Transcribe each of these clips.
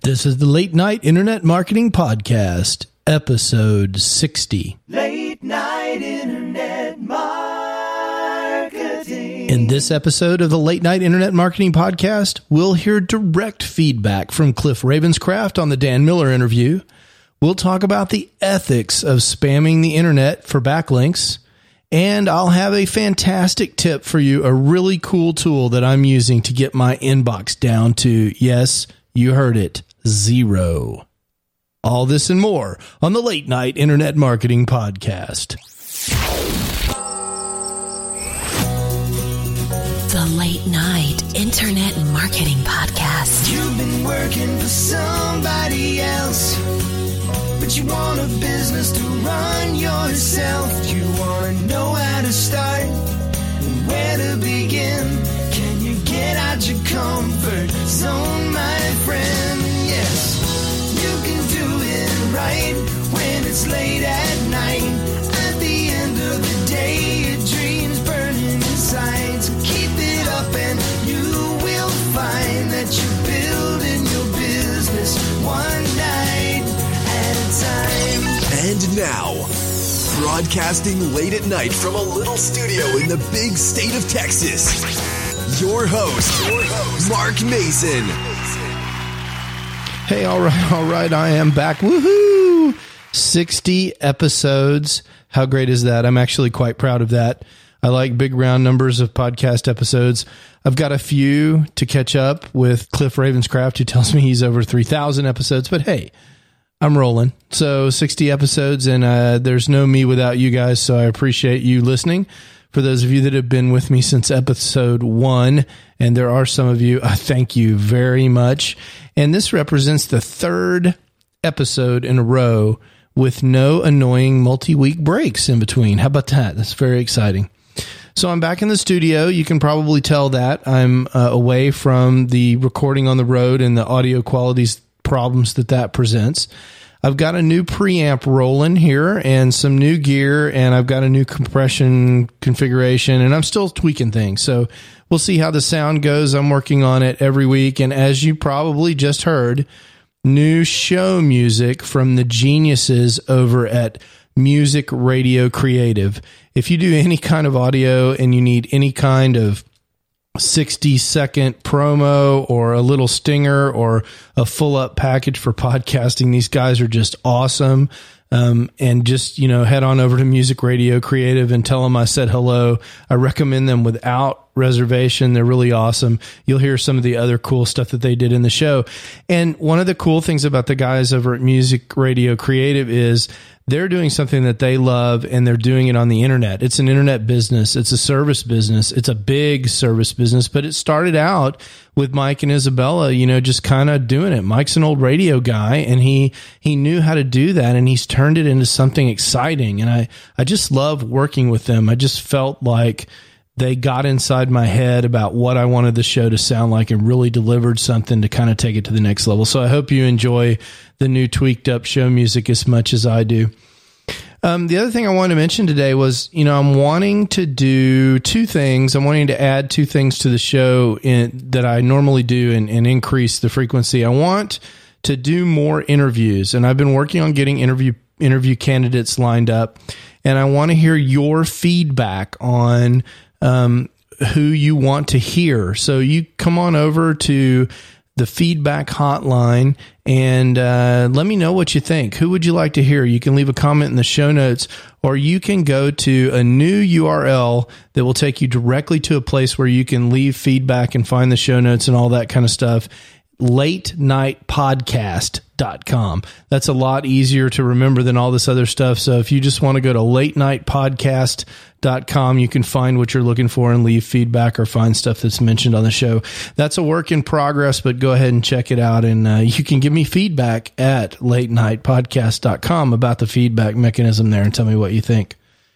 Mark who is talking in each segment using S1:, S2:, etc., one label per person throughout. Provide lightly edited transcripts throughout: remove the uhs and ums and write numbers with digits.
S1: This is the Late Night Internet Marketing Podcast, episode 60.
S2: Late Night Internet Marketing.
S1: In this episode of the Late Night Internet Marketing Podcast, we'll hear direct feedback from Cliff Ravenscraft on the Dan Miller interview. We'll talk about the ethics of spamming the internet for backlinks. And I'll have a fantastic tip for you, a really cool tool that I'm using to get my inbox down to, yes, you heard it, 0. All this and more on the Late Night Internet Marketing Podcast.
S3: The Late Night Internet Marketing Podcast.
S2: You've been working for somebody else, but you want a business to run yourself. You want to know how to start and where to begin. Can you get out your comfort zone, my friend? Yes, you can do it right when it's late at night. At the end of the day, your dreams burning inside. So keep it up and you will find that you're building your business one night at a time.
S4: And now, broadcasting late at night from a little studio in the big state of Texas, your host, Mark Mason.
S1: Hey, all right, I am back. Woohoo! 60 episodes. How great is that? I'm actually quite proud of that. I like big round numbers of podcast episodes. I've got a few to catch up with Cliff Ravenscraft, who tells me he's over 3,000 episodes, but hey, I'm rolling. So 60 episodes, and there's no me without you guys, so I appreciate you listening. For those of you that have been with me since episode 1, and there are some of you, I thank you very much. And this represents the third episode in a row with no annoying multi-week breaks in between. How about that? That's very exciting. So I'm back in the studio. You can probably tell that I'm away from the recording on the road and the audio qualities problems that presents. I've got a new preamp rolling here and some new gear, and I've got a new compression configuration, and I'm still tweaking things. So we'll see how the sound goes. I'm working on it every week. And as you probably just heard, new show music from the geniuses over at Music Radio Creative. If you do any kind of audio and you need any kind of 60-second promo or a little stinger or a full-up package for podcasting, these guys are just awesome. And just, head on over to Music Radio Creative and tell them I said hello. I recommend them without reservation. They're really awesome. You'll hear some of the other cool stuff that they did in the show. And one of the cool things about the guys over at Music Radio Creative is they're doing something that they love, and they're doing it on the internet. It's an internet business. It's a service business. It's a big service business, but it started out with Mike and Isabella, just kind of doing it. Mike's an old radio guy, and he knew how to do that, and he's turned it into something exciting. And I just love working with them. I just felt like they got inside my head about what I wanted the show to sound like and really delivered something to kind of take it to the next level. So I hope you enjoy the new tweaked up show music as much as I do. The other thing I wanted to mention today was, I'm wanting to do two things. I'm wanting to add two things to the show that I normally do and increase the frequency. I want to do more interviews, and I've been working on getting interview candidates lined up, and I want to hear your feedback on who you want to hear. So you come on over to the feedback hotline and let me know what you think. Who would you like to hear? You can leave a comment in the show notes, or you can go to a new URL that will take you directly to a place where you can leave feedback and find the show notes and all that kind of stuff. latenightpodcast.com. That's a lot easier to remember than all this other stuff. So if you just want to go to latenightpodcast.com, you can find what you're looking for and leave feedback or find stuff that's mentioned on the show. That's a work in progress, but go ahead and check it out. And you can give me feedback at latenightpodcast.com about the feedback mechanism there and tell me what you think.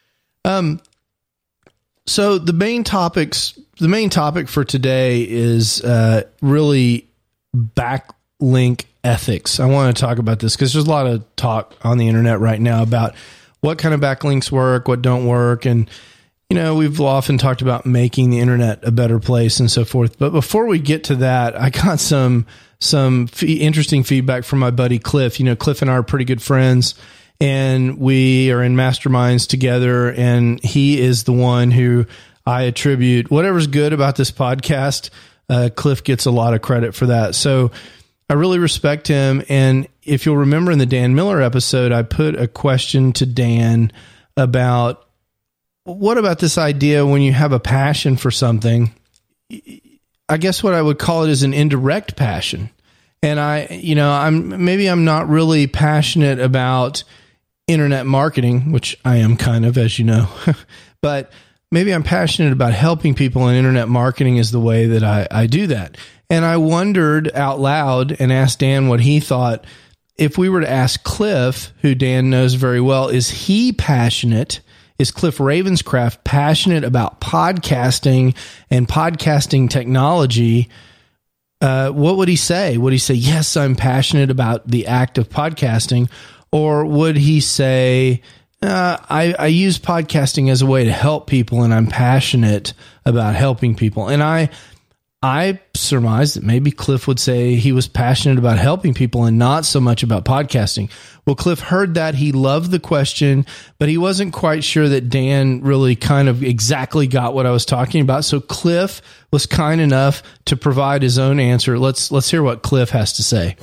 S1: So the main topic for today is really backlink ethics. I want to talk about this because there's a lot of talk on the internet right now about what kind of backlinks work, what don't work. And, we've often talked about making the internet a better place and so forth. But before we get to that, I got some interesting feedback from my buddy Cliff. Cliff and I are pretty good friends, and we are in masterminds together. And he is the one who I attribute whatever's good about this podcast. Cliff gets a lot of credit for that. So I really respect him. And if you'll remember in the Dan Miller episode, I put a question to Dan about, what about this idea when you have a passion for something? I guess what I would call it is an indirect passion. And I'm not really passionate about internet marketing, which I am kind of, as you know, but maybe I'm passionate about helping people, and internet marketing is the way that I do that. And I wondered out loud and asked Dan what he thought. If we were to ask Cliff, who Dan knows very well, is Cliff Ravenscraft passionate about podcasting and podcasting technology? What would he say? Would he say, yes, I'm passionate about the act of podcasting? Or would he say, I use podcasting as a way to help people, and I'm passionate about helping people? And I surmised that maybe Cliff would say he was passionate about helping people and not so much about podcasting. Well, Cliff heard that. He loved the question, but he wasn't quite sure that Dan really kind of exactly got what I was talking about. So Cliff was kind enough to provide his own answer. Let's hear what Cliff has to say.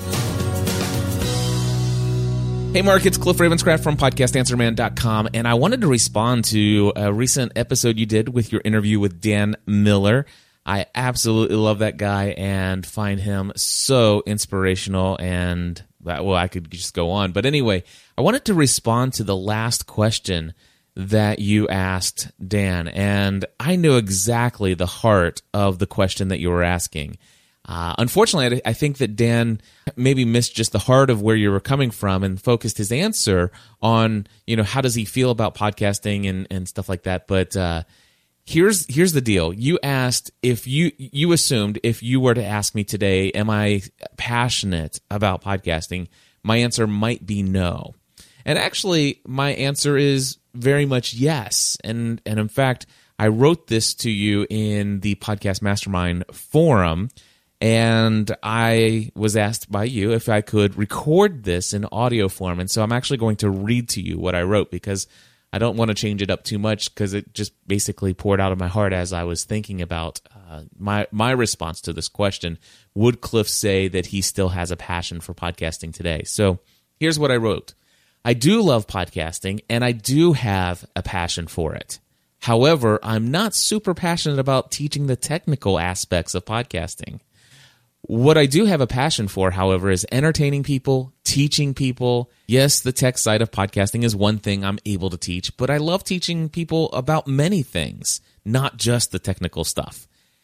S5: Hey, Mark, it's Cliff Ravenscraft from podcastanswerman.com, and I wanted to respond to a recent episode you did with your interview with Dan Miller. I absolutely love that guy and find him so inspirational, and, well, I could just go on. But anyway, I wanted to respond to the last question that you asked Dan, and I knew exactly the heart of the question that you were asking. Unfortunately, I think that Dan maybe missed just the heart of where you were coming from and focused his answer on, how does he feel about podcasting and stuff like that. But here's the deal. You asked you assumed if you were to ask me today, am I passionate about podcasting? My answer might be no. And actually, my answer is very much yes. And in fact, I wrote this to you in the Podcast Mastermind forum, and I was asked by you if I could record this in audio form. And so I'm actually going to read to you what I wrote, because I don't want to change it up too much, because it just basically poured out of my heart as I was thinking about my response to this question. Would Cliff say that he still has a passion for podcasting today? So here's what I wrote. I do love podcasting, and I do have a passion for it. However, I'm not super passionate about teaching the technical aspects of podcasting. What I do have a passion for, however, is entertaining people, teaching people. Yes, the tech side of podcasting is one thing I'm able to teach, but I love teaching people about many things, not just the technical stuff.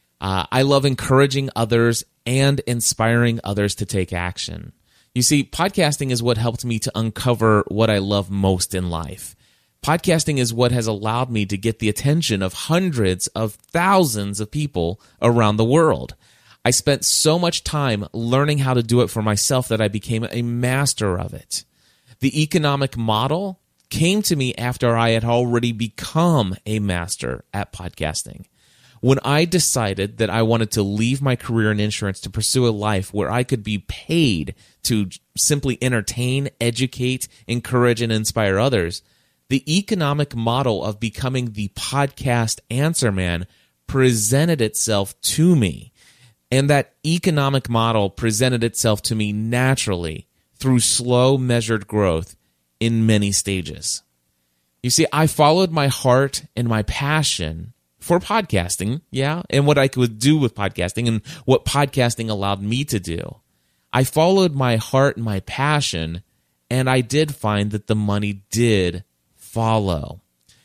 S5: I love encouraging others and inspiring others to take action. You see, podcasting is what helped me to uncover what I love most in life. Podcasting is what has allowed me to get the attention of hundreds of thousands of people around the world. I spent so much time learning how to do it for myself that I became a master of it. The economic model came to me after I had already become a master at podcasting. When I decided that I wanted to leave my career in insurance to pursue a life where I could be paid to simply entertain, educate, encourage, and inspire others, the economic model of becoming the podcast answer man presented itself to me. And that economic model presented itself to me naturally through slow, measured growth in many stages. You see, I followed my heart and my passion for podcasting, and what I could do with podcasting and what podcasting allowed me to do. I followed my heart and my passion, and I did find that the money did follow.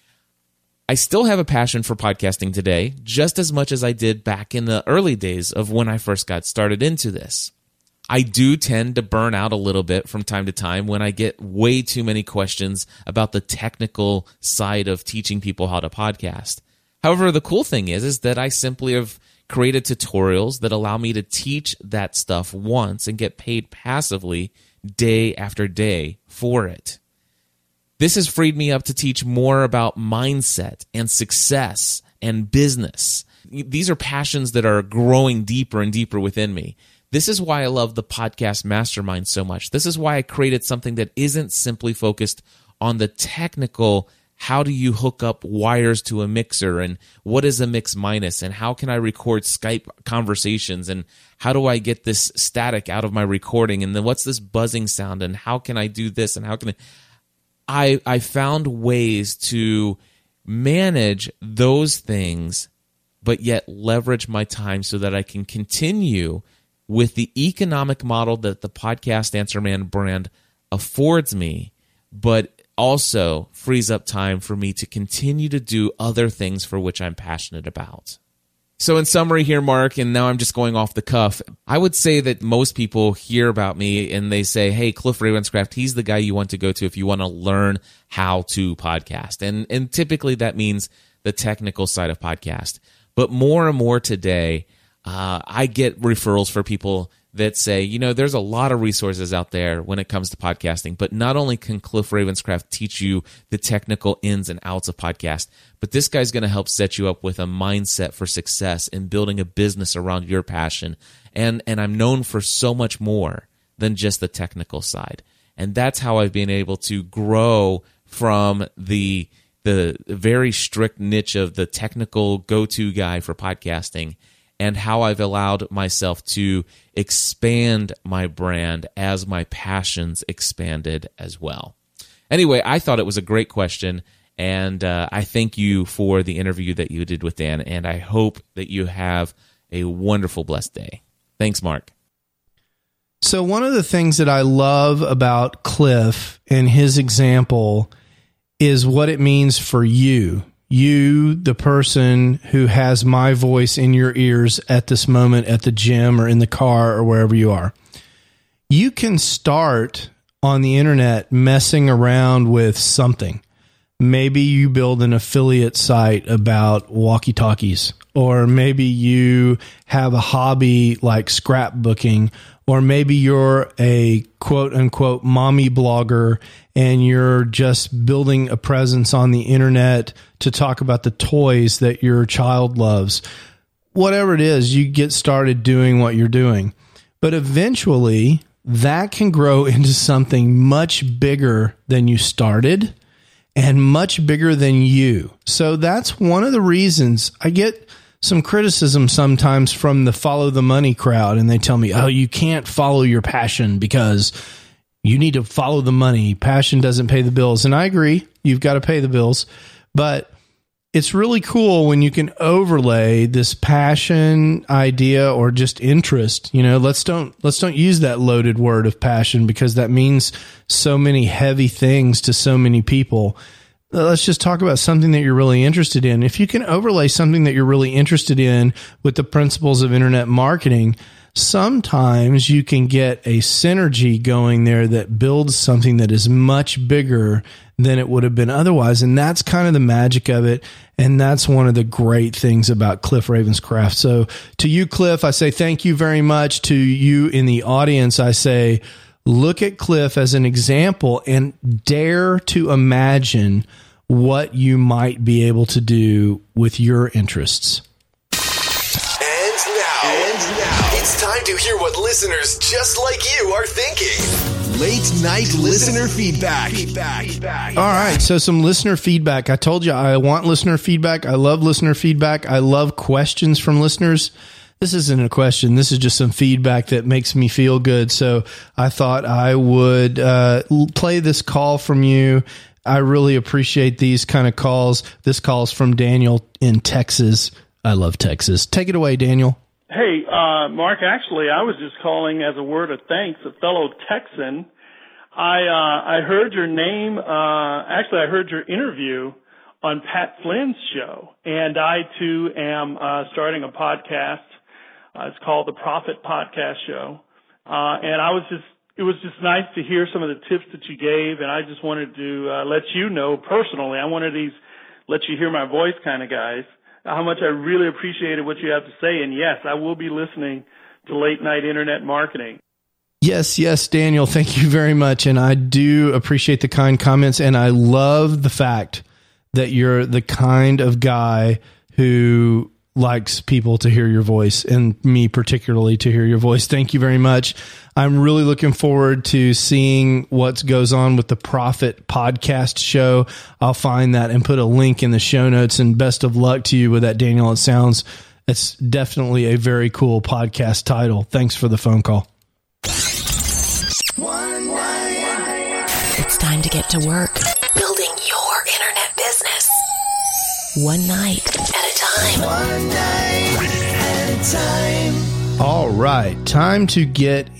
S5: I still have a passion for podcasting today, just as much as I did back in the early days of when I first got started into this. I do tend to burn out a little bit from time to time when I get way too many questions about the technical side of teaching people how to podcast. However, the cool thing is that I simply have created tutorials that allow me to teach that stuff once and get paid passively day after day for it. This has freed me up to teach more about mindset and success and business. These are passions that are growing deeper and deeper within me. This is why I love the podcast mastermind so much. This is why I created something that isn't simply focused on the technical, how do you hook up wires to a mixer, and what is a mix minus, and how can I record Skype conversations, and how do I get this static out of my recording, and then what's this buzzing sound, and how can I do this, and how can I found ways to manage those things, but yet leverage my time so that I can continue with the economic model that the Podcast Answer Man brand affords me, but also frees up time for me to continue to do other things for which I'm passionate about. So in summary here, Mark, and now I'm just going off the cuff, I would say that most people hear about me and they say, hey, Cliff Ravenscraft, he's the guy you want to go to if you want to learn how to podcast. And typically that means the technical side of podcast. But more and more today, I get referrals for people that say, there's a lot of resources out there when it comes to podcasting, but not only can Cliff Ravenscraft teach you the technical ins and outs of podcast, but this guy's going to help set you up with a mindset for success in building a business around your passion. And I'm known for so much more than just the technical side. And that's how I've been able to grow from the very strict niche of the technical go-to guy for podcasting, and how I've allowed myself to expand my brand as my passions expanded as well. Anyway, I thought it was a great question, and I thank you for the interview that you did with Dan, and I hope that you have a wonderful, blessed day. Thanks, Mark.
S1: So one of the things that I love about Cliff and his example is what it means for you. You, the person who has my voice in your ears at this moment at the gym or in the car or wherever you are. You can start on the internet messing around with something. Maybe you build an affiliate site about walkie-talkies, or maybe you have a hobby like scrapbooking, or maybe you're a quote-unquote mommy blogger and you're just building a presence on the internet to talk about the toys that your child loves. Whatever it is, you get started doing what you're doing. But eventually, that can grow into something much bigger than you started and much bigger than you. So that's one of the reasons I get some criticism sometimes from the follow the money crowd, and they tell me, oh, you can't follow your passion because you need to follow the money. Passion doesn't pay the bills. And I agree, you've got to pay the bills, but it's really cool when you can overlay this passion idea or just interest. Let's don't use that loaded word of passion because that means so many heavy things to so many people. Let's just talk about something that you're really interested in. If you can overlay something that you're really interested in with the principles of internet marketing, sometimes you can get a synergy going there that builds something that is much bigger than it would have been otherwise. And that's kind of the magic of it. And that's one of the great things about Cliff Ravenscraft. So to you, Cliff, I say thank you very much. To you in the audience, I say, look at Cliff as an example and dare to imagine what you might be able to do with your interests.
S4: And now, it's time to hear what listeners just like you are thinking. Late night listener feedback.
S1: All right, so some listener feedback. I told you I want listener feedback. I love listener feedback. I love questions from listeners. This isn't a question. This is just some feedback that makes me feel good. So I thought I would play this call from you. I really appreciate these kind of calls. This call's from Daniel in Texas. I love Texas. Take it away, Daniel.
S6: Hey, Mark, actually, I was just calling as a word of thanks, a fellow Texan. I heard your name. Actually, I heard your interview on Pat Flynn's show, and I, too, am starting a podcast. It's called the Profit Podcast Show. And it was just nice to hear some of the tips that you gave, and I just wanted to let you know personally, I'm one of these let you hear my voice kind of guys, how much I really appreciated what you have to say. And yes, I will be listening to Late Night Internet Marketing.
S1: Yes, Daniel, thank you very much. And I do appreciate the kind comments. And I love the fact that you're the kind of guy who likes people to hear your voice, and me particularly to hear your voice. Thank you very much. I'm really looking forward to seeing what goes on with the Profit podcast show. I'll find that and put a link in the show notes, and best of luck to you with that, Daniel. It's definitely a very cool podcast title. Thanks for the phone call.
S3: It's time to get to work building your internet business. One night at a time.
S2: One night at a time.
S1: All right, time to get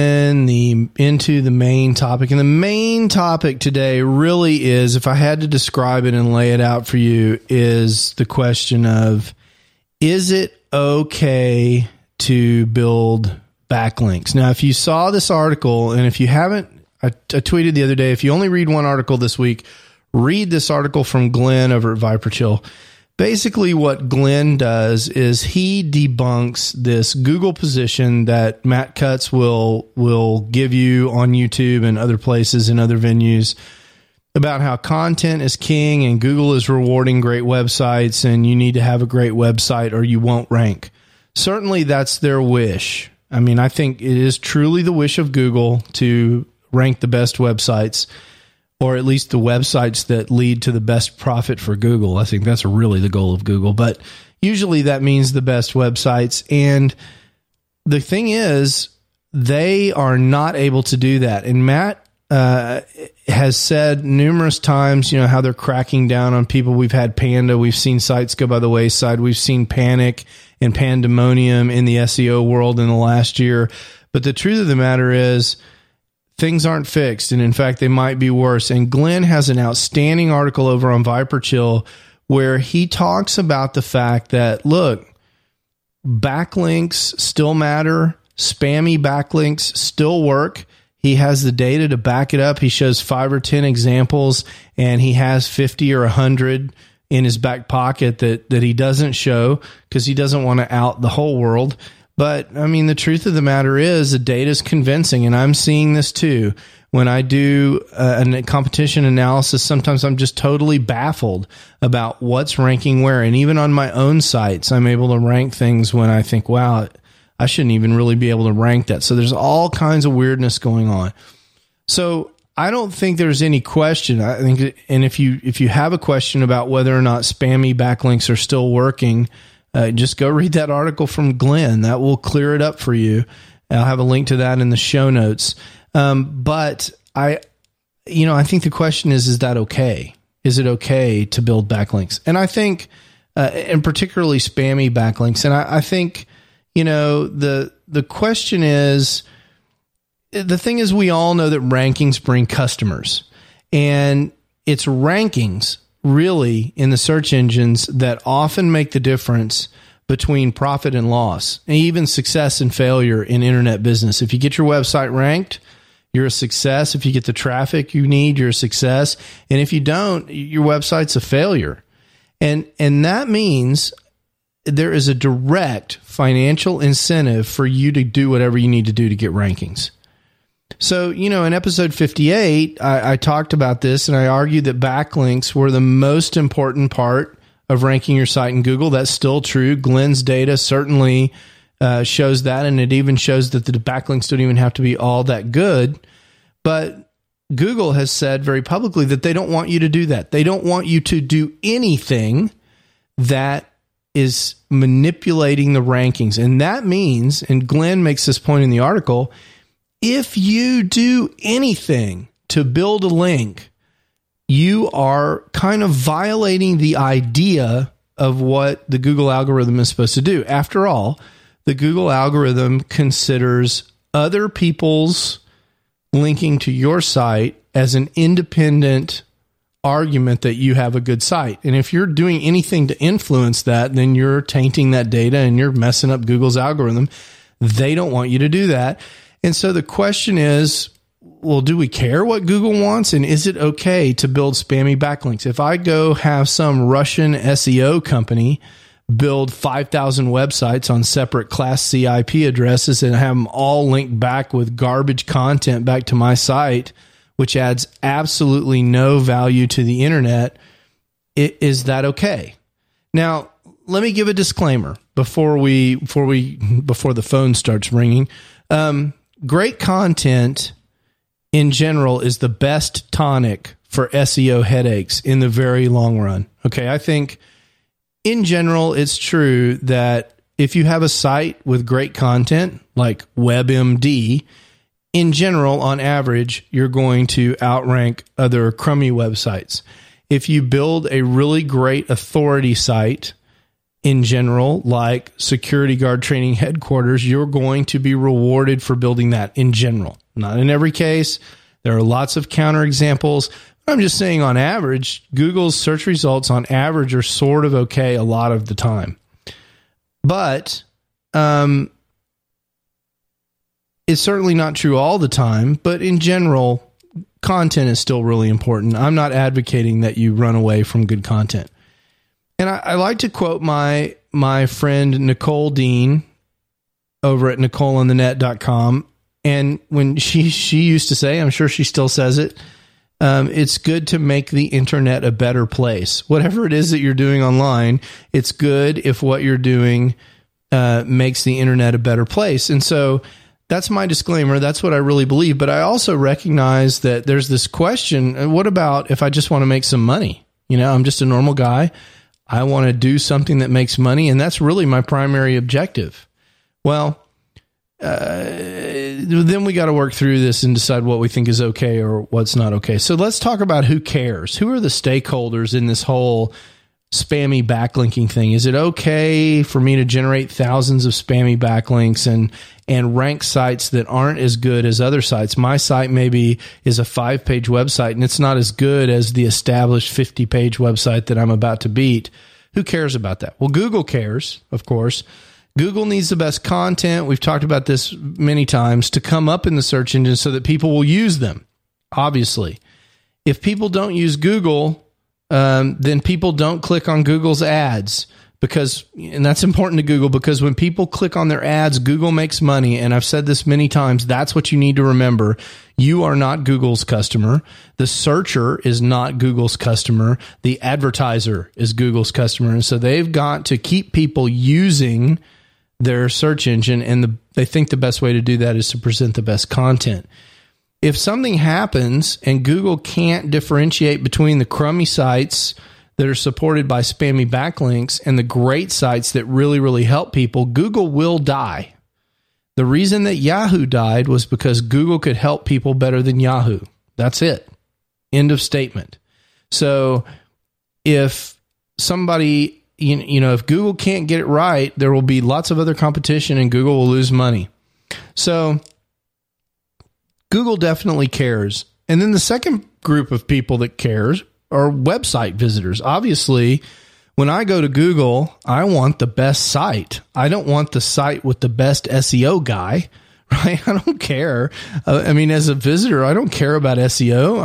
S1: into the main topic. And the main topic today really is, if I had to describe it and lay it out for you, is the question of, is it okay to build backlinks? Now, if you saw this article, and if you haven't, I tweeted the other day, if you only read one article this week, read this article from Glenn over at ViperChill. Basically, what Glenn does is he debunks this Google position that Matt Cutts will give you on YouTube and other places and other venues about how content is king and Google is rewarding great websites, and you need to have a great website or you won't rank. Certainly, that's their wish. I mean, I think it is truly the wish of Google to rank the best websites, or at least the websites that lead to the best profit for Google. I think that's really the goal of Google, but usually that means the best websites. And the thing is, they are not able to do that. And Matt has said numerous times, how they're cracking down on people. We've had Panda. We've seen sites go by the wayside. We've seen panic and pandemonium in the SEO world in the last year. But the truth of the matter is, things aren't fixed, and in fact, they might be worse. And Glenn has an outstanding article over on ViperChill where he talks about the fact that, look, backlinks still matter. Spammy backlinks still work. He has the data to back it up. He shows 5 or 10 examples, and he has 50 or 100 in his back pocket that he doesn't show because he doesn't want to out the whole world. But, I mean, the truth of the matter is the data is convincing, and I'm seeing this too. When I do a competition analysis, sometimes I'm just totally baffled about what's ranking where. And even on my own sites, I'm able to rank things when I think, wow, I shouldn't even really be able to rank that. So there's all kinds of weirdness going on. So I don't think there's any question. I think, and if you have a question about whether or not spammy backlinks are still working, just go read that article from Glenn. That will clear it up for you. I'll have a link to that in the show notes. But I think the question is that okay? Is it okay to build backlinks? And I think, and particularly spammy backlinks. And I think, the question is, the thing is, we all know that rankings bring customers, and it's rankings really in the search engines that often make the difference between profit and loss, and even success and failure in internet business. If you get your website ranked, you're a success. If you get the traffic you need, you're a success. And if you don't, your website's a failure. And that means there is a direct financial incentive for you to do whatever you need to do to get rankings. So, in episode 58, I talked about this, and I argued that backlinks were the most important part of ranking your site in Google. That's still true. Glenn's data certainly shows that, and it even shows that the backlinks don't even have to be all that good. But Google has said very publicly that they don't want you to do that. They don't want you to do anything that is manipulating the rankings. And that means, and Glenn makes this point in the article, if you do anything to build a link, you are kind of violating the idea of what the Google algorithm is supposed to do. After all, the Google algorithm considers other people's linking to your site as an independent argument that you have a good site. And if you're doing anything to influence that, then you're tainting that data and you're messing up Google's algorithm. They don't want you to do that. And so the question is, well, do we care what Google wants? And is it okay to build spammy backlinks? If I go have some Russian SEO company build 5,000 websites on separate Class C IP addresses and have them all linked back with garbage content back to my site, which adds absolutely no value to the internet. Is that okay? Now, let me give a disclaimer before the phone starts ringing. Great content in general is the best tonic for SEO headaches in the very long run. Okay, I think in general, it's true that if you have a site with great content like WebMD, in general, on average, you're going to outrank other crummy websites. If you build a really great authority site, in general, like Security Guard Training Headquarters, you're going to be rewarded for building that in general. Not in every case. There are lots of counterexamples. I'm just saying on average, Google's search results on average are sort of okay a lot of the time. But it's certainly not true all the time. But in general, content is still really important. I'm not advocating that you run away from good content. And I like to quote my friend Nicole Dean over at NicoleOnTheNet.com. And when she used to say, I'm sure she still says it, it's good to make the internet a better place. Whatever it is that you're doing online, it's good if what you're doing makes the internet a better place. And so that's my disclaimer. That's what I really believe. But I also recognize that there's this question, what about if I just want to make some money? You know, I'm just a normal guy. I want to do something that makes money, and that's really my primary objective. Well, then we got to work through this and decide what we think is okay or what's not okay. So let's talk about who cares. Who are the stakeholders in this whole spammy backlinking thing? Is it okay for me to generate thousands of spammy backlinks and rank sites that aren't as good as other sites? My site maybe is a 5-page website and it's not as good as the established 50-page website that I'm about to beat. Who cares about that? Well, Google cares, of course. Google needs the best content. We've talked about this many times to come up in the search engine so that people will use them. Obviously, if people don't use Google, then people don't click on Google's ads and that's important to Google because when people click on their ads, Google makes money. And I've said this many times. That's what you need to remember. You are not Google's customer. The searcher is not Google's customer. The advertiser is Google's customer. And so they've got to keep people using their search engine. And they think the best way to do that is to present the best content. If something happens and Google can't differentiate between the crummy sites that are supported by spammy backlinks and the great sites that really, really help people, Google will die. The reason that Yahoo died was because Google could help people better than Yahoo. That's it. End of statement. So if somebody, if Google can't get it right, there will be lots of other competition and Google will lose money. So Google definitely cares. And then the second group of people that cares are website visitors. Obviously, when I go to Google, I want the best site. I don't want the site with the best SEO guy, right? I don't care. As a visitor, I don't care about SEO.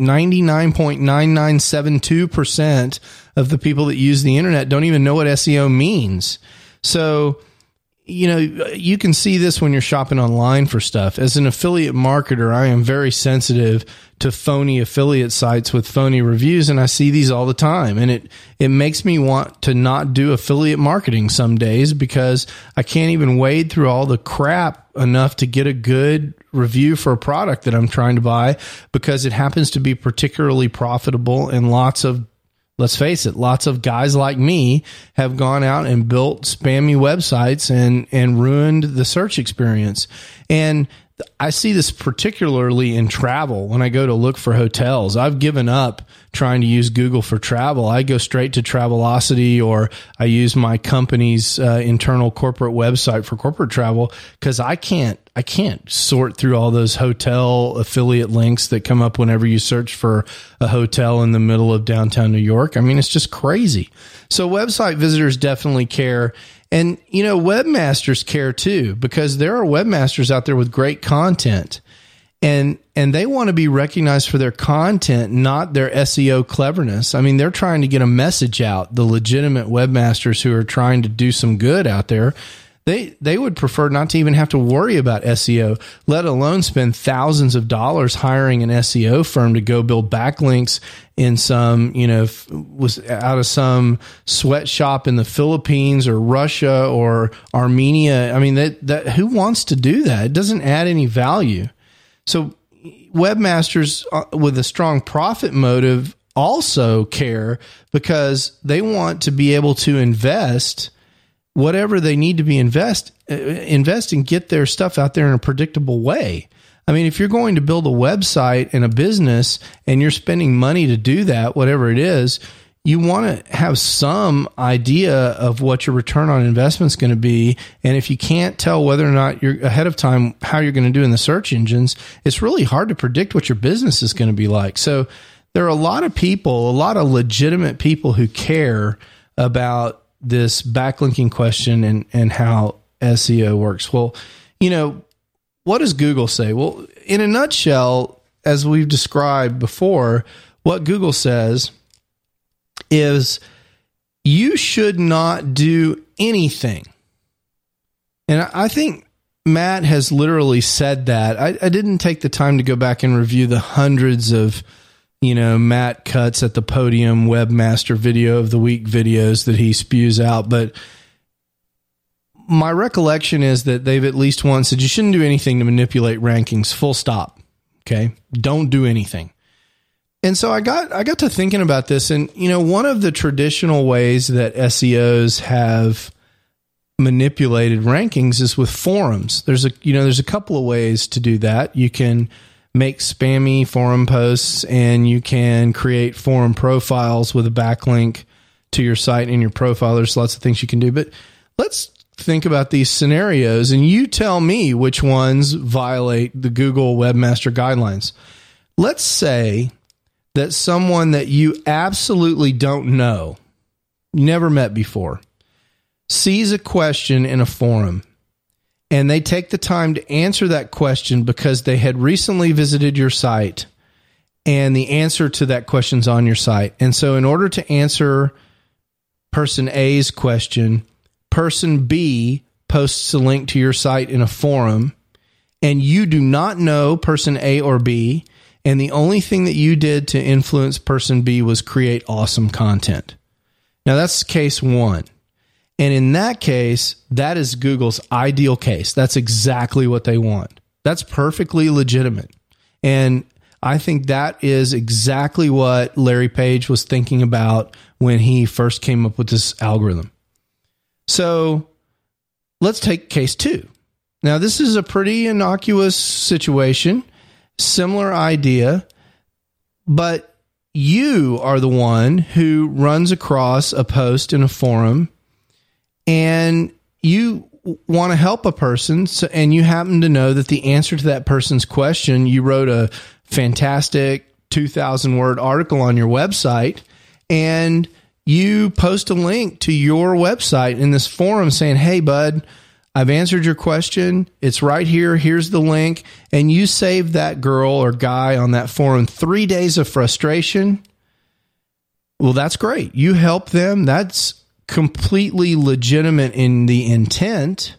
S1: 99.9972% of the people that use the internet don't even know what SEO means. So, you can see this when you're shopping online for stuff. As an affiliate marketer, I am very sensitive to phony affiliate sites with phony reviews, and I see these all the time. And it makes me want to not do affiliate marketing some days because I can't even wade through all the crap enough to get a good review for a product that I'm trying to buy because it happens to be particularly profitable and let's face it, lots of guys like me have gone out and built spammy websites and ruined the search experience. And I see this particularly in travel when I go to look for hotels. I've given up trying to use Google for travel. I go straight to Travelocity or I use my company's internal corporate website for corporate travel because I can't sort through all those hotel affiliate links that come up whenever you search for a hotel in the middle of downtown New York. It's just crazy. So website visitors definitely care. And, webmasters care too, because there are webmasters out there with great content. And they want to be recognized for their content, not their SEO cleverness. I mean, they're trying to get a message out. The legitimate webmasters who are trying to do some good out there, they would prefer not to even have to worry about SEO, let alone spend thousands of dollars hiring an SEO firm to go build backlinks in some, was out of some sweatshop in the Philippines or Russia or Armenia. I mean, that who wants to do that? It doesn't add any value. So webmasters with a strong profit motive also care because they want to be able to invest whatever they need to be invest and get their stuff out there in a predictable way. I mean, if you're going to build a website and a business and you're spending money to do that, whatever it is, you want to have some idea of what your return on investment is going to be. And if you can't tell whether or not you're ahead of time, how you're going to do in the search engines, it's really hard to predict what your business is going to be like. So there are a lot of people, a lot of legitimate people who care about this backlinking question and how SEO works. Well, what does Google say? Well, in a nutshell, as we've described before, what Google says is you should not do anything. And I think Matt has literally said that. I didn't take the time to go back and review the hundreds of, Matt Cutts at the Podium Webmaster Video of the Week videos that he spews out. But my recollection is that they've at least once said you shouldn't do anything to manipulate rankings, full stop. Okay. Don't do anything. And so I got to thinking about this, and one of the traditional ways that SEOs have manipulated rankings is with forums. There's a couple of ways to do that. You can make spammy forum posts, and you can create forum profiles with a backlink to your site and your profile. There's lots of things you can do, but let's think about these scenarios, and you tell me which ones violate the Google Webmaster Guidelines. Let's say that someone that you absolutely don't know, never met before, sees a question in a forum, and they take the time to answer that question because they had recently visited your site and the answer to that question's on your site. And so in order to answer person A's question, person B posts a link to your site in a forum, and you do not know person A or B, and the only thing that you did to influence person B was create awesome content. Now, that's case one. And in that case, that is Google's ideal case. That's exactly what they want. That's perfectly legitimate. And I think that is exactly what Larry Page was thinking about when he first came up with this algorithm. So let's take case two. Now, this is a pretty innocuous situation. Similar idea, but you are the one who runs across a post in a forum and you want to help a person, and you happen to know that the answer to that person's question, you wrote a fantastic 2,000-word article on your website, and you post a link to your website in this forum saying, hey, bud, I've answered your question. It's right here. Here's the link. And you saved that girl or guy on that forum 3 days of frustration. Well, that's great. You help them. That's completely legitimate in the intent.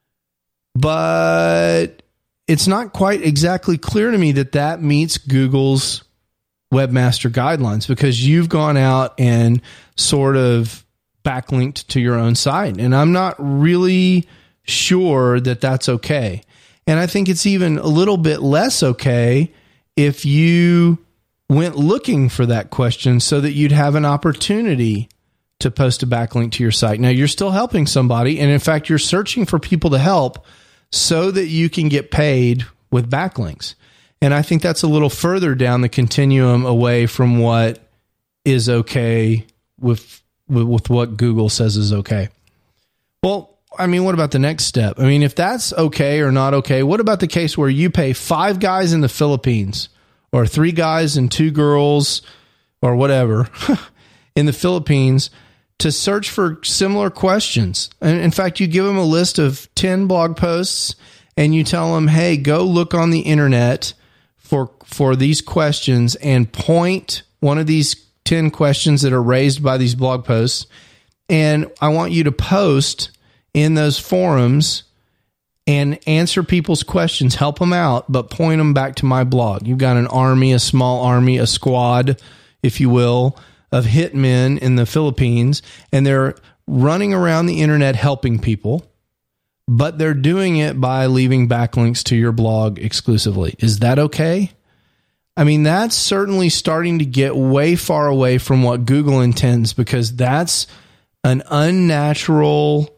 S1: But it's not quite exactly clear to me that that meets Google's Webmaster Guidelines, because you've gone out and sort of backlinked to your own site. And I'm not really sure that that's okay. And I think it's even a little bit less okay if you went looking for that question so that you'd have an opportunity to post a backlink to your site. Now, you're still helping somebody, and in fact, you're searching for people to help so that you can get paid with backlinks. And I think that's a little further down the continuum away from what is okay with what Google says is okay. Well, I mean, what about the next step? I mean, if that's okay or not okay, what about the case where you pay 5 guys in the Philippines or 3 guys and 2 girls or whatever in the Philippines to search for similar questions? And in fact, you give them a list of 10 blog posts and you tell them, hey, go look on the internet for these questions and point one of these 10 questions that are raised by these blog posts. And I want you to post in those forums and answer people's questions, help them out, but point them back to my blog. You've got an army, a small army, a squad, if you will, of hitmen in the Philippines, and they're running around the internet helping people, but they're doing it by leaving backlinks to your blog exclusively. Is that okay? I mean, that's certainly starting to get way far away from what Google intends, because that's an unnatural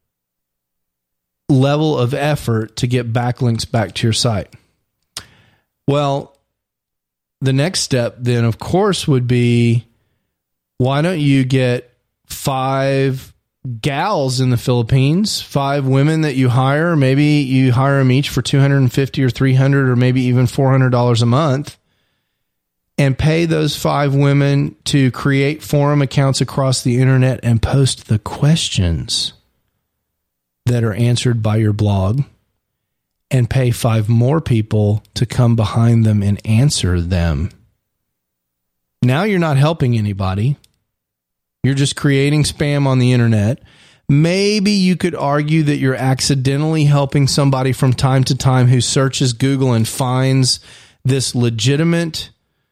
S1: level of effort to get backlinks back to your site. Well, the next step then, of course, would be, why don't you get 5 gals in the Philippines, 5 women that you hire? Maybe you hire them each for $250 or $300 or maybe even $400 a month, and pay those 5 women to create forum accounts across the internet and post the questions that are answered by your blog, and pay 5 more people to come behind them and answer them. Now you're not helping anybody. You're just creating spam on the internet. Maybe you could argue that you're accidentally helping somebody from time to time who searches Google and finds this legitimately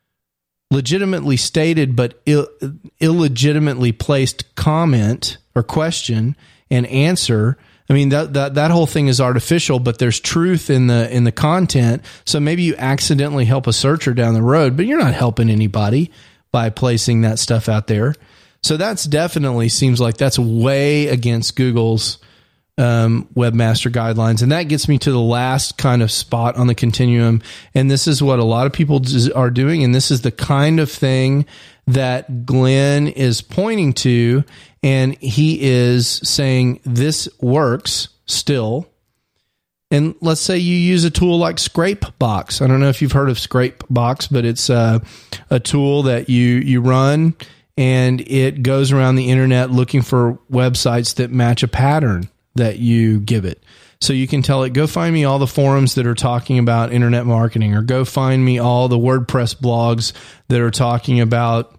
S1: stated but illegitimately placed comment or question and answer. I mean, that whole thing is artificial, but there's truth in the content. So maybe you accidentally help a searcher down the road, but you're not helping anybody by placing that stuff out there. So that's definitely seems like that's way against Google's webmaster guidelines. And that gets me to the last kind of spot on the continuum. And this is what a lot of people are doing. And this is the kind of thing that Glenn is pointing to. And he is saying this works still. And let's say you use a tool like Scrapebox. I don't know if you've heard of Scrapebox, but it's a tool that you run, and it goes around the internet looking for websites that match a pattern that you give it. So you can tell it, go find me all the forums that are talking about internet marketing, or go find me all the WordPress blogs that are talking about,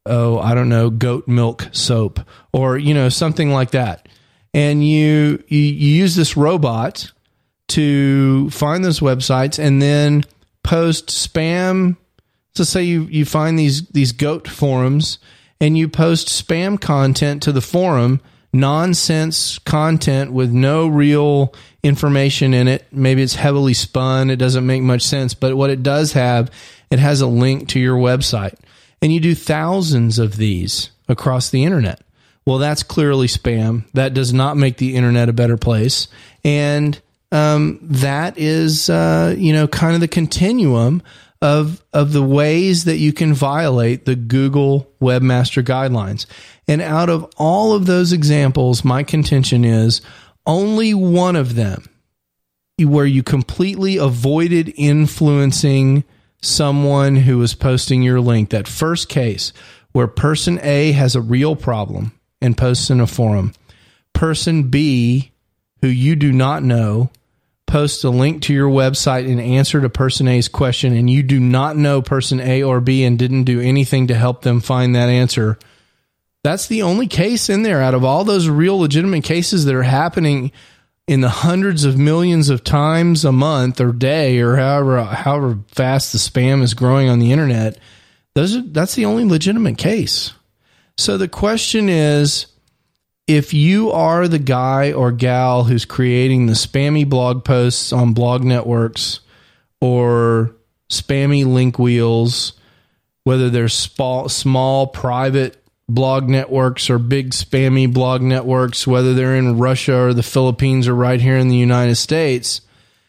S1: goat milk soap, or, something like that. And you use this robot to find those websites and then post spam. So say you find these goat forums and you post spam content to the forum, nonsense content with no real information in it. Maybe it's heavily spun. It doesn't make much sense. But what it does have, it has a link to your website. And you do thousands of these across the internet. Well, that's clearly spam. That does not make the internet a better place. And that is, kind of the continuum of the ways that you can violate the Google Webmaster Guidelines. And out of all of those examples, my contention is only one of them where you completely avoided influencing someone who was posting your link. That first case where person A has a real problem and posts in a forum. Person B, who you do not know, post a link to your website and answer to person A's question, and you do not know person A or B and didn't do anything to help them find that answer. That's the only case in there out of all those real legitimate cases that are happening in the hundreds of millions of times a month or day, or however fast the spam is growing on the internet. That's the only legitimate case. So the question is, if you are the guy or gal who's creating the spammy blog posts on blog networks or spammy link wheels, whether they're small private blog networks or big spammy blog networks, whether they're in Russia or the Philippines or right here in the United States,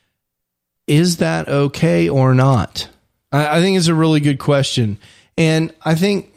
S1: is that okay or not? I think it's a really good question. And I think,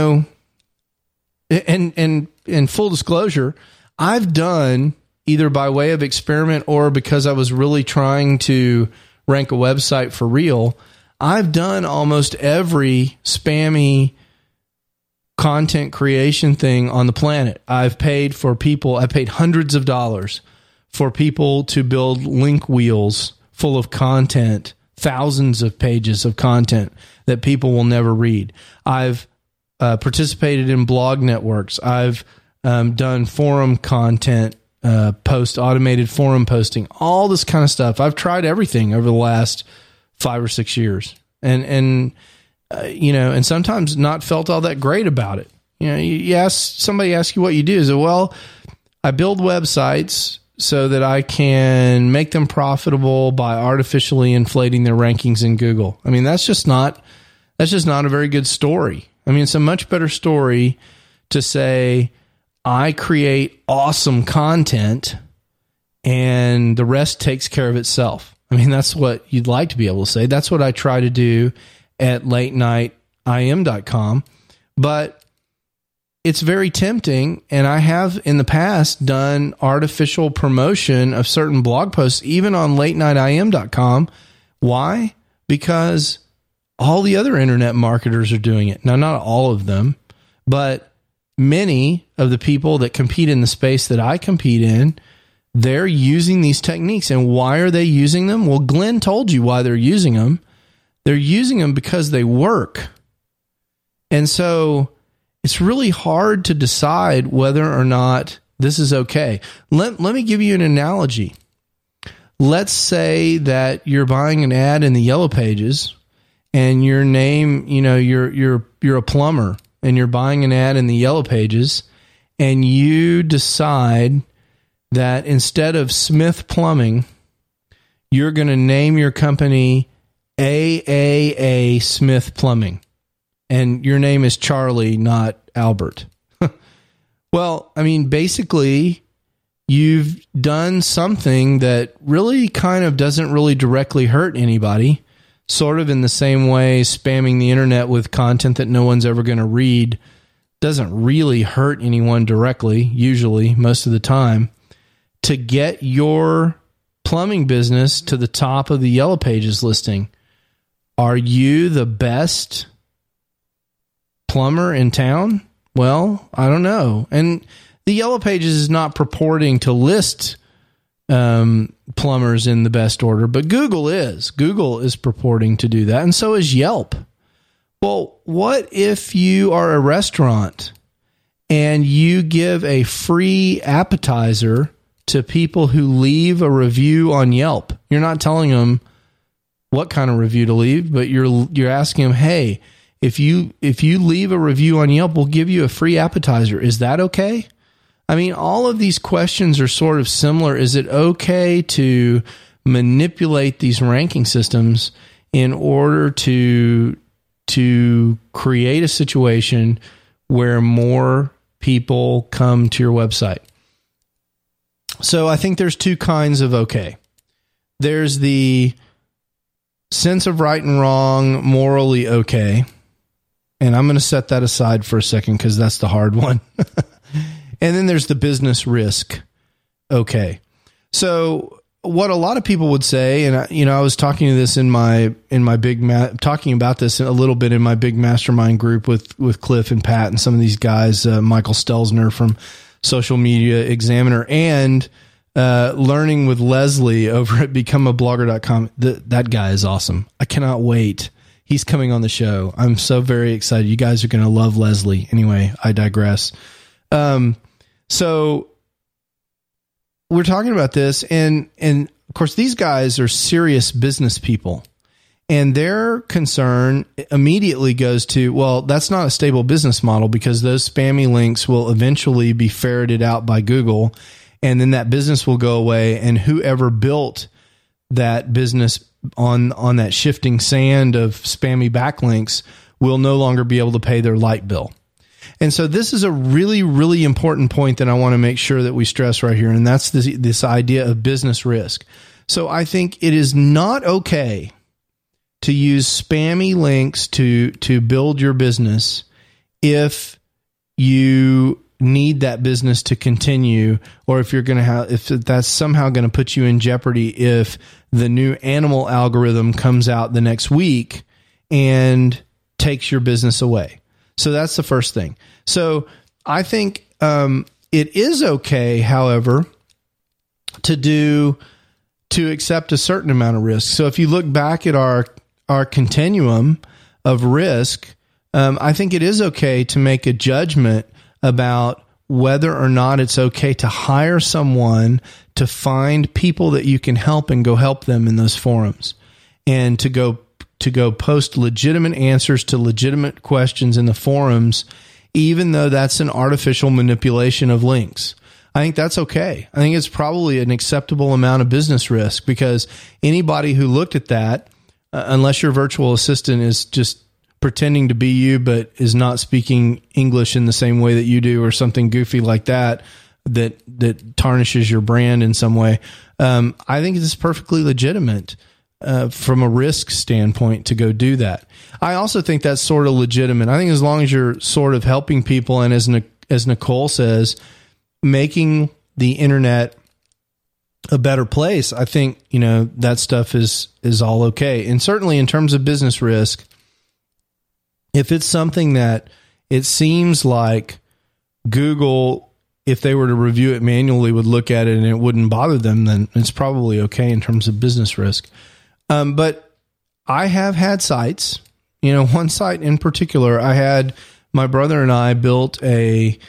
S1: in full disclosure, I've done, either by way of experiment or because I was really trying to rank a website for real, I've done almost every spammy content creation thing on the planet. I've paid hundreds of dollars for people to build link wheels full of content thousands of pages of content that people will never read. I've participated in blog networks. I've done forum content, automated forum posting, all this kind of stuff. I've tried everything over the last 5 or 6 years, and sometimes not felt all that great about it. Somebody asks you what you do. Is it, well, I build websites so that I can make them profitable by artificially inflating their rankings in Google. I mean, that's just not a very good story. I mean, it's a much better story to say, I create awesome content and the rest takes care of itself. I mean, that's what you'd like to be able to say. That's what I try to do at LateNightIM.com. But it's very tempting, and I have in the past done artificial promotion of certain blog posts, even on LateNightIM.com. Why? Because all the other internet marketers are doing it. Now, not all of them, but many of the people that compete in the space that I compete in, they're using these techniques. And why are they using them? Well, Glenn told you why they're using them. They're using them because they work. And so it's really hard to decide whether or not this is okay. Let me give you an analogy. Let's say that you're buying an ad in the Yellow Pages, and your name, you're a plumber, and you're buying an ad in the Yellow Pages, and you decide that instead of Smith Plumbing, you're going to name your company AAA Smith Plumbing. And your name is Charlie, not Albert. Well, I mean, basically, you've done something that really kind of doesn't really directly hurt anybody, sort of in the same way spamming the internet with content that no one's ever going to read doesn't really hurt anyone directly, usually, most of the time, to get your plumbing business to the top of the Yellow Pages listing. Are you the best plumber in town? Well, I don't know. And the Yellow Pages is not purporting to list plumbers in the best order, but Google is. Google is purporting to do that, and so is Yelp. Well, what if you are a restaurant and you give a free appetizer to people who leave a review on Yelp? You're not telling them what kind of review to leave, but you're asking them, hey, if you leave a review on Yelp, we'll give you a free appetizer. Is that okay? I mean, all of these questions are sort of similar. Is it okay to manipulate these ranking systems in order to create a situation where more people come to your website? So I think there's two kinds of okay. There's the sense of right and wrong, morally okay. And I'm going to set that aside for a second because that's the hard one. And then there's the business risk. Okay. So what a lot of people would say, and I was talking to this talking about this a little bit in my big mastermind group with Cliff and Pat and some of these guys, Michael Stelzner from Social Media Examiner, and learning with Leslie over at becomeablogger.com. That guy is awesome. I cannot wait. He's coming on the show. I'm so very excited. You guys are going to love Leslie. Anyway, I digress. So we're talking about this, and of course, these guys are serious business people, and their concern immediately goes to, well, that's not a stable business model because those spammy links will eventually be ferreted out by Google, and then that business will go away, and whoever built that business on that shifting sand of spammy backlinks will no longer be able to pay their light bill. And so this is a really, really important point that I want to make sure that we stress right here, and that's this idea of business risk. So I think it is not okay to use spammy links to build your business if you need that business to continue, or if that's somehow going to put you in jeopardy if the new animal algorithm comes out the next week and takes your business away. So that's the first thing. So I think it is okay, however, to do to accept a certain amount of risk. So if you look back at our continuum of risk, I think it is okay to make a judgment about whether or not it's okay to hire someone to find people that you can help and go help them in those forums, and to go post legitimate answers to legitimate questions in the forums, even though that's an artificial manipulation of links. I think that's okay. I think it's probably an acceptable amount of business risk, because anybody who looked at that, unless your virtual assistant is just pretending to be you but is not speaking English in the same way that you do, or something goofy like that tarnishes your brand in some way, I think it's perfectly legitimate from a risk standpoint to go do that. I also think that's sort of legitimate. I think as long as you're sort of helping people, and as Nicole says, making the internet a better place, I think, that stuff is all okay. And certainly in terms of business risk, if it's something that it seems like Google, if they were to review it manually, would look at it and it wouldn't bother them, then it's probably okay in terms of business risk. But I have had sites, one site in particular, my brother and I built a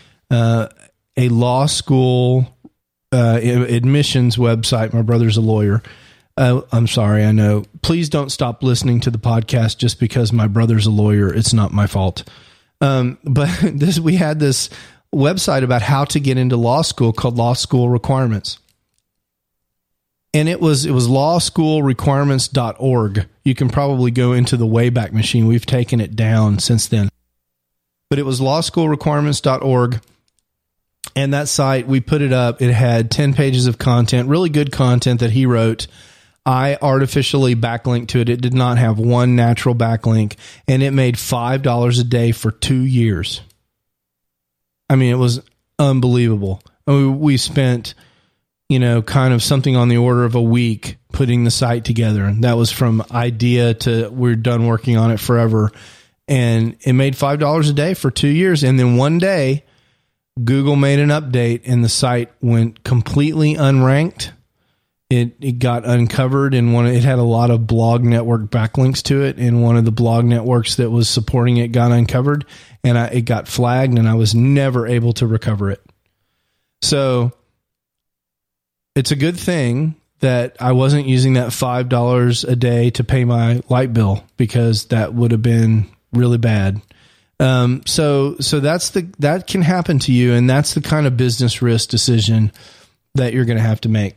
S1: law school admissions website. My brother's a lawyer. I'm sorry, I know. Please don't stop listening to the podcast just because my brother's a lawyer. It's not my fault. But we had this website about how to get into law school called Law School Requirements. And it was lawschoolrequirements.org. You can probably go into the Wayback Machine. We've taken it down since then. But it was lawschoolrequirements.org. And that site, we put it up. It had 10 pages of content, really good content that he wrote. I artificially backlinked to it. It did not have one natural backlink, and it made $5 a day for 2 years. I mean, it was unbelievable. We spent, kind of something on the order of a week putting the site together. And that was from idea to we're done working on it forever. And it made $5 a day for 2 years. And then one day, Google made an update and the site went completely unranked. It got uncovered in it had a lot of blog network backlinks to it, and one of the blog networks that was supporting it got uncovered, and it got flagged, and I was never able to recover it. So it's a good thing that I wasn't using that $5 a day to pay my light bill, because that would have been really bad. So that can happen to you, and that's the kind of business risk decision that you're going to have to make.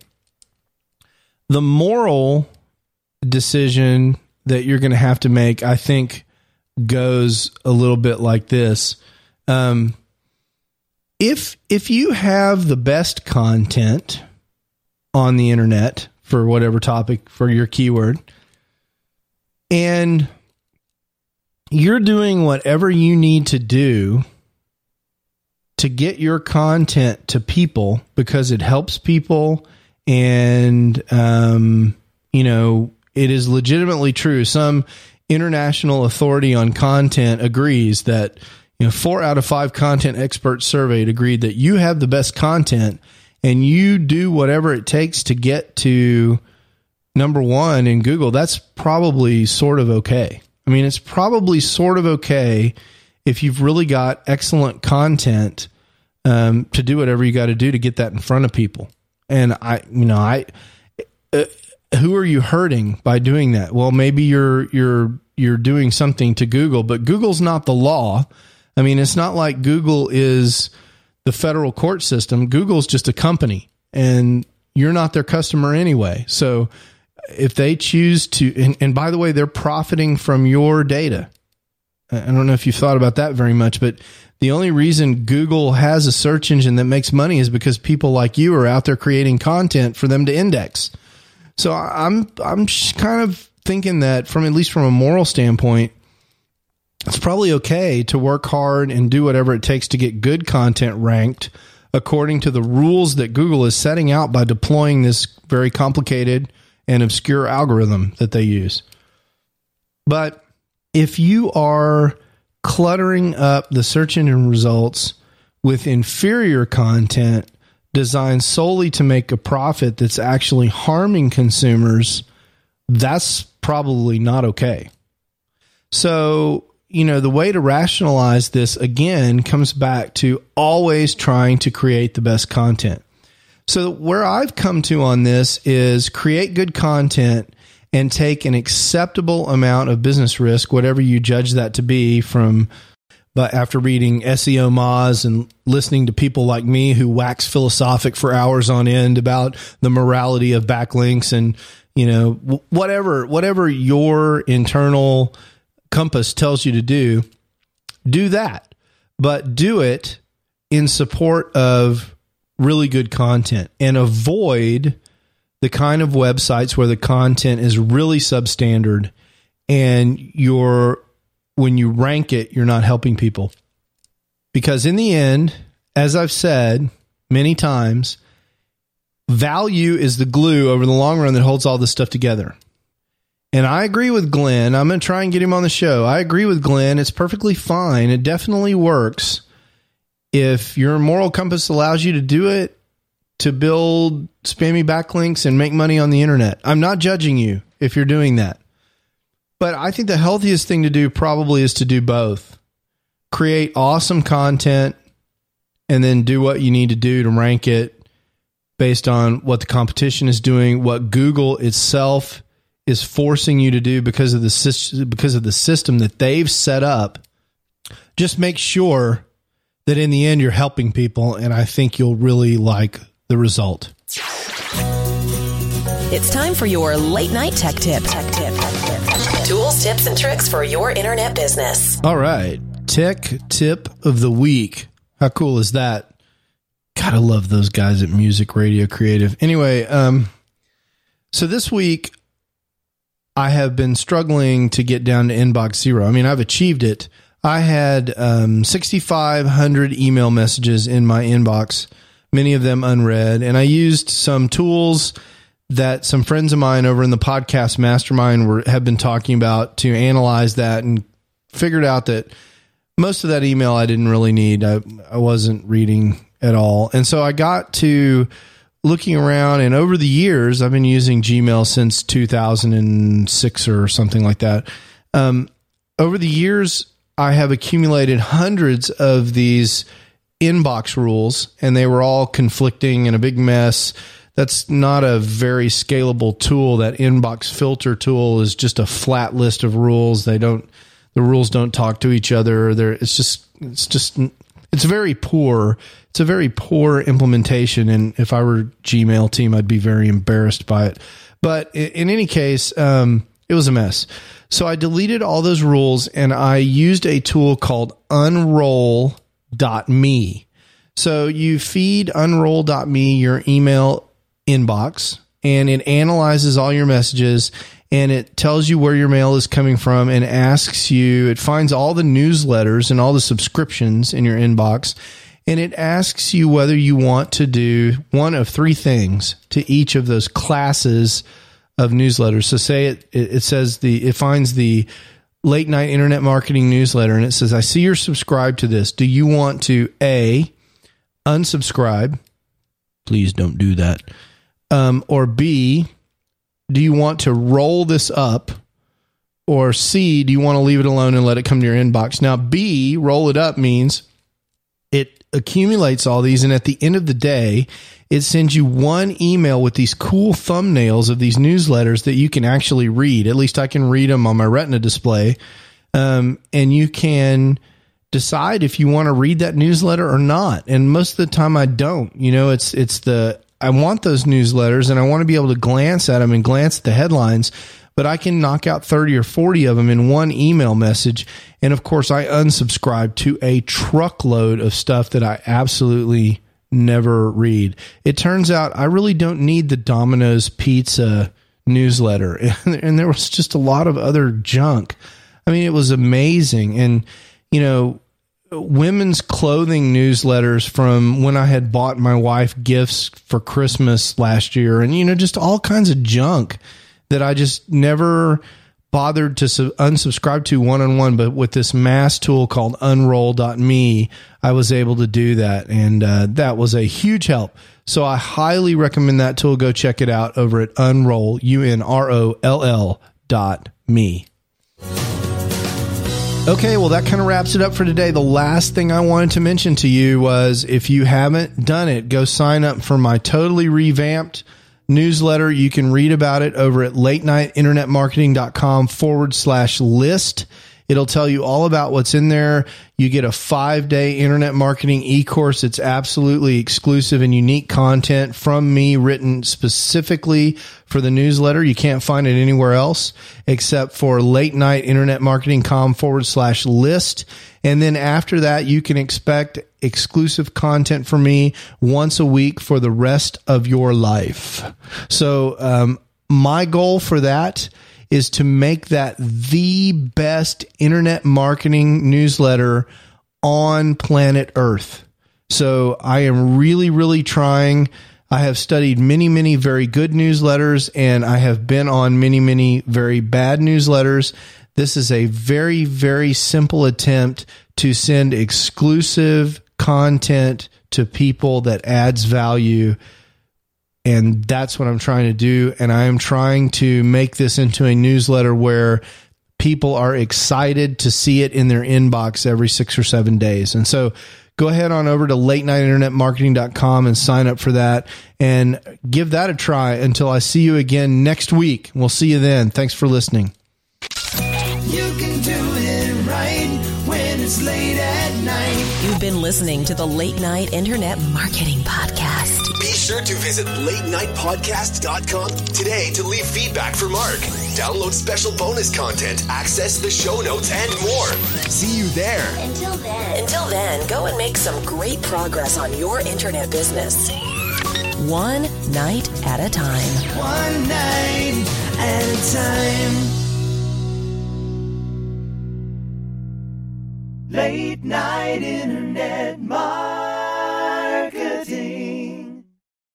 S1: The moral decision that you're going to have to make, I think, goes a little bit like this. If you have the best content on the internet for whatever topic, for your keyword, and you're doing whatever you need to do to get your content to people because it helps people, and, it is legitimately true. Some international authority on content agrees that, 4 out of 5 content experts surveyed agreed that you have the best content and you do whatever it takes to get to number 1 in Google. That's probably sort of okay. I mean, it's probably sort of okay if you've really got excellent content to do whatever you got to do to get that in front of people. And who are you hurting by doing that? Well, maybe you're doing something to Google, but Google's not the law. I mean, it's not like Google is the federal court system. Google's just a company, and you're not their customer anyway. So if they choose to, and by the way, they're profiting from your data. I don't know if you've thought about that very much, but the only reason Google has a search engine that makes money is because people like you are out there creating content for them to index. So I'm kind of thinking that at least from a moral standpoint, it's probably okay to work hard and do whatever it takes to get good content ranked according to the rules that Google is setting out by deploying this very complicated and obscure algorithm that they use. But if you are cluttering up the search engine results with inferior content designed solely to make a profit that's actually harming consumers, that's probably not okay. So, the way to rationalize this, again, comes back to always trying to create the best content. So where I've come to on this is create good content and take an acceptable amount of business risk, whatever you judge that to be, but after reading SEO Moz and listening to people like me who wax philosophic for hours on end about the morality of backlinks and, whatever your internal compass tells you to do that, but do it in support of really good content and avoid the kind of websites where the content is really substandard and when you rank it, you're not helping people. Because in the end, as I've said many times, value is the glue over the long run that holds all this stuff together. And I agree with Glenn. I'm going to try and get him on the show. I agree with Glenn. It's perfectly fine. It definitely works. If your moral compass allows you to do it, to build spammy backlinks and make money on the internet. I'm not judging you if you're doing that. But I think the healthiest thing to do probably is to do both. Create awesome content and then do what you need to do to rank it based on what the competition is doing, what Google itself is forcing you to do because of the system that they've set up. Just make sure that in the end you're helping people, and I think you'll really like the result.
S3: It's time for your late night tech tip. Tools, tips, and tricks for your internet business.
S1: All right. Tech tip of the week. How cool is that? Gotta love those guys at Music Radio Creative. Anyway, so this week I have been struggling to get down to inbox zero. I mean, I've achieved it. I had 6,500 email messages in my inbox, many of them unread, and I used some tools that some friends of mine over in the podcast mastermind have been talking about to analyze that, and figured out that most of that email I didn't really need. I wasn't reading at all. And so I got to looking around, and over the years, I've been using Gmail since 2006 or something like that. Over the years, I have accumulated hundreds of these inbox rules, and they were all conflicting and a big mess. That's not a very scalable tool. That inbox filter tool is just a flat list of rules. The rules don't talk to each other. It's very poor. It's a very poor implementation. And if I were Gmail team, I'd be very embarrassed by it. But in any case, it was a mess. So I deleted all those rules and I used a tool called unroll.me. So you feed unroll.me your email inbox, and it analyzes all your messages, and it tells you where your mail is coming from, and it finds all the newsletters and all the subscriptions in your inbox, and it asks you whether you want to do one of three things to each of those classes of newsletters. So say it finds the late night internet marketing newsletter, and it says, I see you're subscribed to this. Do you want to A, unsubscribe? Please don't do that. Or B, do you want to roll this up? Or C, do you want to leave it alone and let it come to your inbox? Now, B, roll it up, means it accumulates all these, and at the end of the day, it sends you one email with these cool thumbnails of these newsletters that you can actually read. At least I can read them on my Retina display. And you can decide if you want to read that newsletter or not. And most of the time I don't. I want those newsletters and I want to be able to glance at them and glance at the headlines, but I can knock out 30 or 40 of them in one email message. And of course, I unsubscribe to a truckload of stuff that I absolutely never read. It turns out I really don't need the Domino's Pizza newsletter. And there was just a lot of other junk. I mean, it was amazing. And, women's clothing newsletters from when I had bought my wife gifts for Christmas last year, and just all kinds of junk that I just never bothered to unsubscribe to one-on-one, but with this mass tool called unroll.me, I was able to do that. And that was a huge help. So I highly recommend that tool. Go check it out over at Unroll, UNROLL.me. Okay, well, that kind of wraps it up for today. The last thing I wanted to mention to you was, if you haven't done it, go sign up for my totally revamped newsletter. You can read about it over at latenighinternetmarketing.com/list. It'll tell you all about what's in there. You get a 5-day internet marketing e-course. It's absolutely exclusive and unique content from me, written specifically for the newsletter. You can't find it anywhere else except for latenighinternetmarketing.com/list. And then after that, you can expect exclusive content from me once a week for the rest of your life. So my goal for that is to make that the best internet marketing newsletter on planet Earth. So I am really, really trying. I have studied many, many very good newsletters, and I have been on many, many very bad newsletters. This is a very, very simple attempt to send exclusive content to people that adds value. And that's what I'm trying to do. And I am trying to make this into a newsletter where people are excited to see it in their inbox every 6 or 7 days. And so go ahead on over to latenighinternetmarketing.com and sign up for that and give that a try until I see you again next week. We'll see you then. Thanks for listening.
S2: You can do it right when it's late at night.
S3: You've been listening to the Late Night Internet Marketing Podcast.
S4: Be sure to visit latenightpodcast.com today to leave feedback for Mark. Download special bonus content, access the show notes, and more. See you there.
S3: Until then, go and make some great progress on your internet business. One night at a time.
S2: One night at a time. Late night internet marketing.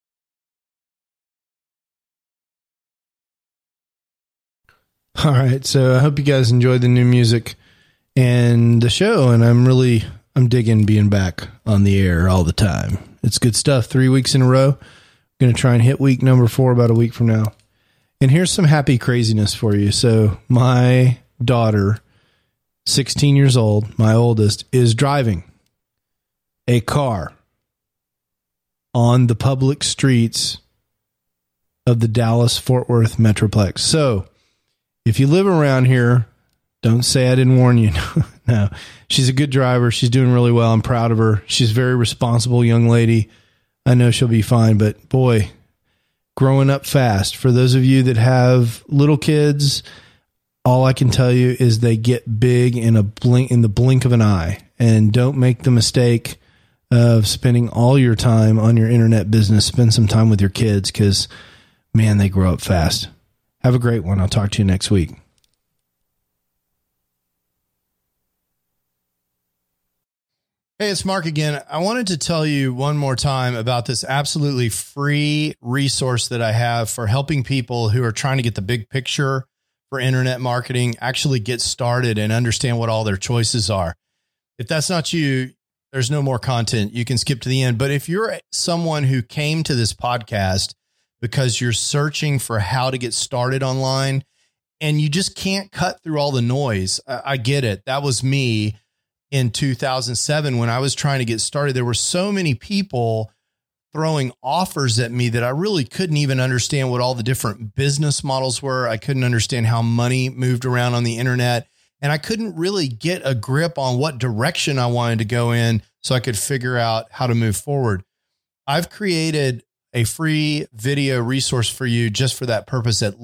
S1: All right. So I hope you guys enjoyed the new music and the show. And I'm digging being back on the air all the time. It's good stuff. 3 weeks in a row. I'm going to try and hit week number 4 about a week from now. And here's some happy craziness for you. So my daughter, 16 years old, my oldest, is driving a car on the public streets of the Dallas-Fort Worth Metroplex. So if you live around here, don't say I didn't warn you. No, she's a good driver. She's doing really well. I'm proud of her. She's a very responsible young lady. I know she'll be fine, but boy, growing up fast. For those of you that have little kids, all I can tell you is they get big in the blink of an eye. And don't make the mistake of spending all your time on your internet business. Spend some time with your kids because, man, they grow up fast. Have a great one. I'll talk to you next week. Hey, it's Mark again. I wanted to tell you one more time about this absolutely free resource that I have for helping people who are trying to get the big picture for internet marketing, actually get started and understand what all their choices are. If that's not you, there's no more content. You can skip to the end. But if you're someone who came to this podcast because you're searching for how to get started online and you just can't cut through all the noise, I get it. That was me in 2007 when I was trying to get started. There were so many people throwing offers at me that I really couldn't even understand what all the different business models were. I couldn't understand how money moved around on the internet, and I couldn't really get a grip on what direction I wanted to go in so I could figure out how to move forward. I've created a free video resource for you just for that purpose at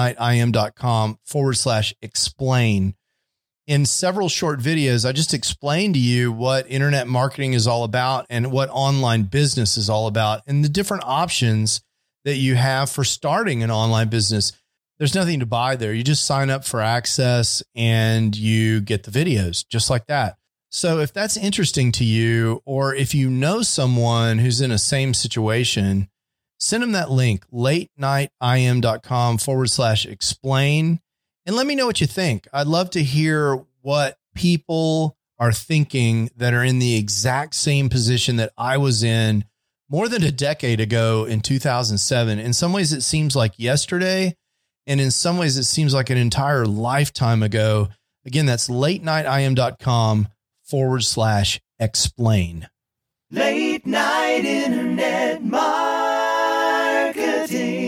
S1: latenightim.com/explain. In several short videos, I just explained to you what internet marketing is all about and what online business is all about and the different options that you have for starting an online business. There's nothing to buy there. You just sign up for access and you get the videos just like that. So if that's interesting to you, or if you know someone who's in a same situation, send them that link, latenightim.com/explain. And let me know what you think. I'd love to hear what people are thinking that are in the exact same position that I was in more than a decade ago in 2007. In some ways, it seems like yesterday. And in some ways, it seems like an entire lifetime ago. Again, that's latenightim.com/explain.
S2: Late night internet marketing.